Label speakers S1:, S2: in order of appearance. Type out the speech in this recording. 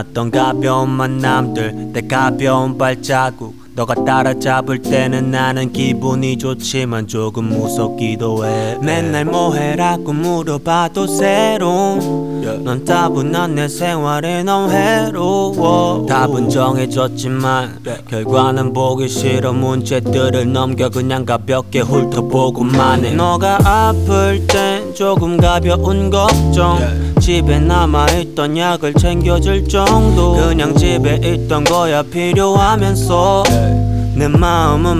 S1: 어떤 가벼운 만남들 내 가벼운 발자국 너가 따라잡을 때는 나는 기분이 좋지만 조금 무섭기도 해. 맨날 뭐해라고 물어봐도 새로운 넌 따분한 내 생활에 넌 외로워. 답은 정해졌지만 결과는 보기 싫어. 문제들을 넘겨 그냥 가볍게 훑어보고만 해. 너가 아플 땐 조금 가벼운 걱정 집에 남아있던 약을 챙겨줄 정도. 그냥 집에 있던 거야 필요하면서 내 마음은